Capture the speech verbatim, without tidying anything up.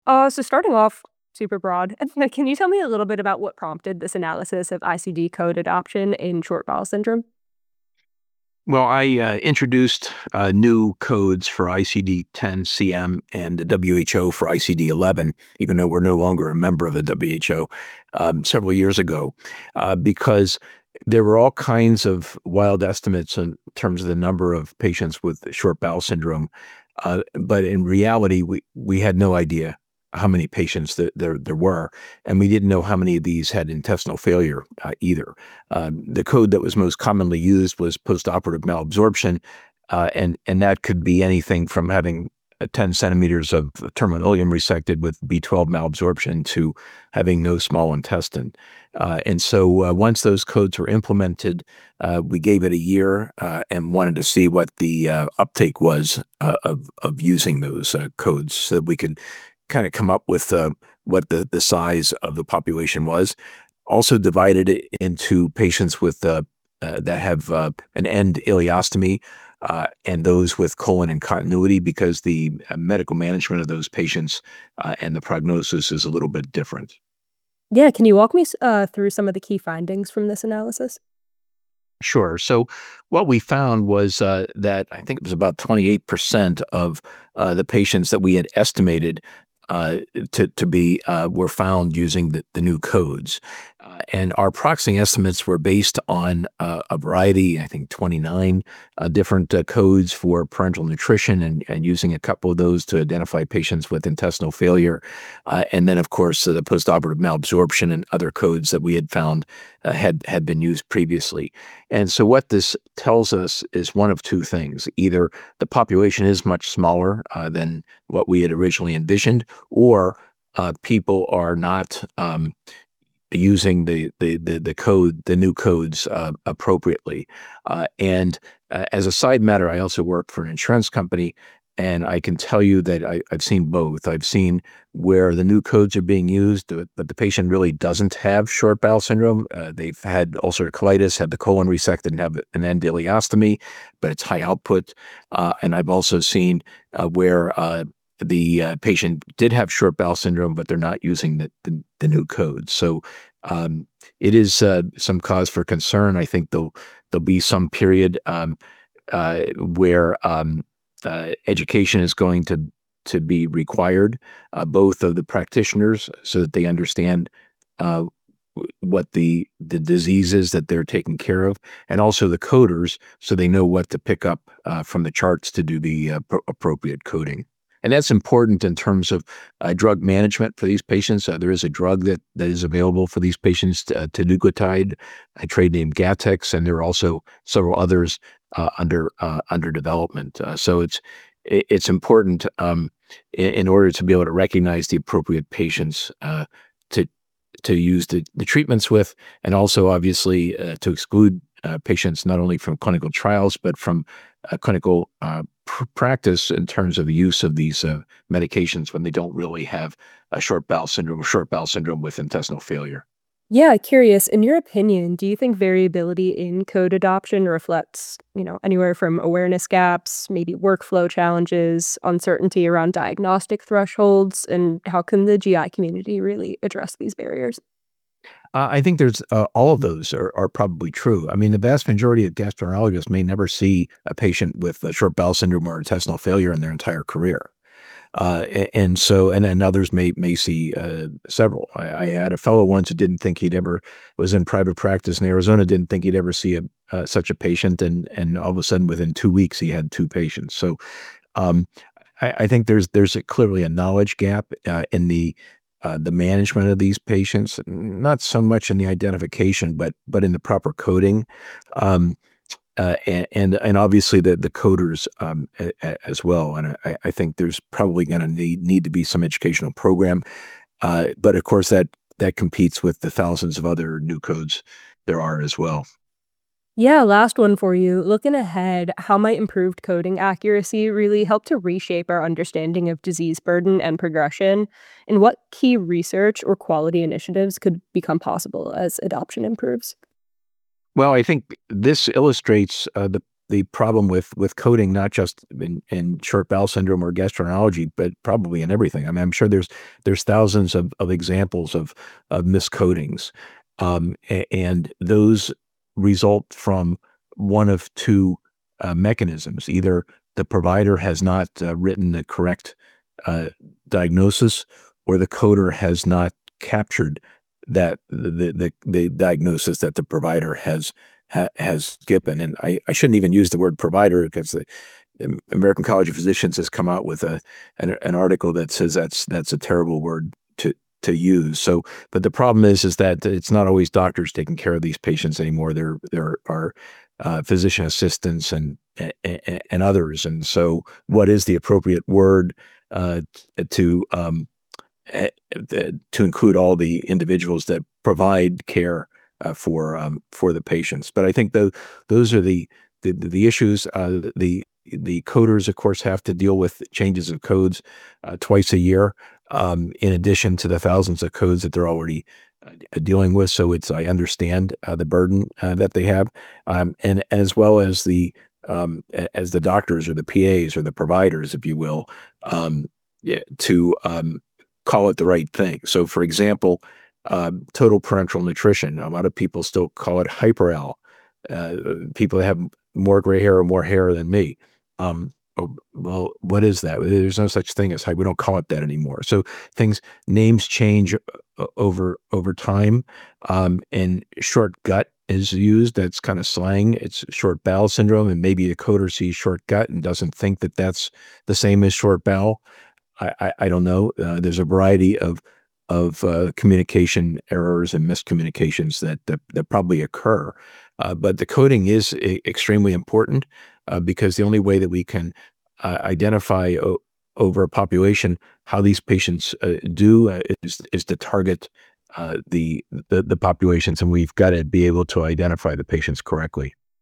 Uh, so starting off super broad, can you tell me a little bit about what prompted this analysis of I C D code adoption in short bowel syndrome? Well, I uh, introduced uh, new codes for I C D ten C M and the W H O for I C D eleven, even though we're no longer a member of the W H O, um, several years ago, uh, because there were all kinds of wild estimates in terms of the number of patients with short bowel syndrome. Uh, but in reality, we, we had no idea how many patients that there, there were, and we didn't know how many of these had intestinal failure uh, either. Um, the code that was most commonly used was postoperative malabsorption, uh, and and that could be anything from having uh, ten centimeters of terminal ileum resected with B twelve malabsorption to having no small intestine. Uh, and so uh, once those codes were implemented, uh, we gave it a year uh, and wanted to see what the uh, uptake was uh, of of using those uh, codes, so that we could kind of come up with uh, what the the size of the population was. Also divided it into patients with uh, uh, that have uh, an end ileostomy uh, and those with colon incontinuity, because the uh, medical management of those patients uh, and the prognosis is a little bit different. Yeah, can you walk me s- uh, through some of the key findings from this analysis? Sure. So what we found was uh, that I think it was about twenty-eight percent of uh, the patients that we had estimated uh, to, to be uh, were found using the, the new codes. Uh, and our proxy estimates were based on uh, a variety, I think twenty-nine uh, different uh, codes for parenteral nutrition, and, and using a couple of those to identify patients with intestinal failure. Uh, and then, of course, uh, the postoperative malabsorption and other codes that we had found uh, had, had been used previously. And so what this tells us is one of two things. Either the population is much smaller uh, than what we had originally envisioned, or uh, people are not um, using the, the the the code, the new codes uh, appropriately. Uh, and uh, as a side matter, I also work for an insurance company, and I can tell you that I, I've seen both. I've seen where the new codes are being used, but but the patient really doesn't have short bowel syndrome. Uh, they've had ulcerative colitis, had the colon resected, and have an endoileostomy, but it's high output. Uh, and I've also seen uh, where uh, the uh, patient did have short bowel syndrome, but they're not using the, the, the new codes. So um, it is uh, some cause for concern. I think there'll there'll be some period um, uh, where um, uh, education is going to to be required, uh, both of the practitioners, so that they understand uh, what the the disease is that they're taking care of, and also the coders, so they know what to pick up uh, from the charts to do the uh, pro- appropriate coding. And that's important in terms of uh, drug management for these patients. Uh, there is a drug that, that is available for these patients, uh, teduglutide, a trade name Gattex, and there are also several others uh, under uh, under development. Uh, so it's it- it's important um, in, in order to be able to recognize the appropriate patients uh, to to use the, the treatments with, and also obviously uh, to exclude uh, patients not only from clinical trials but from uh, clinical uh, pr- practice in terms of the use of these uh, medications when they don't really have a short bowel syndrome or short bowel syndrome with intestinal failure. Yeah, curious. In your opinion, do you think variability in code adoption reflects, you know, anywhere from awareness gaps, maybe workflow challenges, uncertainty around diagnostic thresholds, and how can the G I community really address these barriers? Uh, I think there's uh, all of those are, are probably true. I mean, the vast majority of gastroenterologists may never see a patient with uh, short bowel syndrome or intestinal failure in their entire career. Uh, a- and so, and then others may may see uh, several. I, I had a fellow once who didn't think he'd ever was in private practice in Arizona, didn't think he'd ever see a uh, such a patient, and and all of a sudden, within two weeks, he had two patients. So, um, I, I think there's there's a, clearly a knowledge gap uh, in the uh, the management of these patients, not so much in the identification, but but in the proper coding. Um, uh, and, and and obviously the the coders um, a, a, as well. And I, I think there's probably going to need need to be some educational program, uh, but of course that that competes with the thousands of other new codes there are as well. Yeah, last one for you. Looking ahead, how might improved coding accuracy really help to reshape our understanding of disease burden and progression? And what key research or quality initiatives could become possible as adoption improves? Well, I think this illustrates uh, the the problem with with coding, not just in, in short bowel syndrome or gastroenterology, but probably in everything. I mean, I'm sure there's there's thousands of, of examples of of miscodings, um, a- and those result from one of two uh, mechanisms. Either the provider has not uh, written the correct uh, diagnosis, or the coder has not captured that the the, the diagnosis that the provider has ha, has given. And I, I shouldn't even use the word provider, because the American College of Physicians has come out with a an, an article that says that's that's a terrible word to to use. So, but the problem is is that it's not always doctors taking care of these patients anymore. There there are uh, physician assistants and, and and others. And so, what is the appropriate word uh, to um, eh, to include all the individuals that provide care uh, for um, for the patients? But I think the, those are the the, the issues. Uh, the the coders, of course, have to deal with changes of codes uh, twice a year, um, in addition to the thousands of codes that they're already uh, dealing with. So it's I understand uh, the burden uh, that they have, um, and as well as the um, as the doctors or the P As or the providers, if you will, um, yeah, to um, call it the right thing. So, for example, um, total parenteral nutrition. A lot of people still call it Hyper-L. Uh, people that have more gray hair or more hair than me. Um, oh, well, what is that? There's no such thing as hype. We don't call it that anymore. So things, names change uh, over over time. Um, and short gut is used. That's kind of slang. It's short bowel syndrome, and maybe the coder sees short gut and doesn't think that that's the same as short bowel. I, I, I don't know. Uh, there's a variety of of uh, communication errors and miscommunications that that, that probably occur. Uh, but the coding is e- extremely important, uh, because the only way that we can uh, identify o- over a population how these patients uh, do uh, is is to target uh, the, the the populations, and we've got to be able to identify the patients correctly.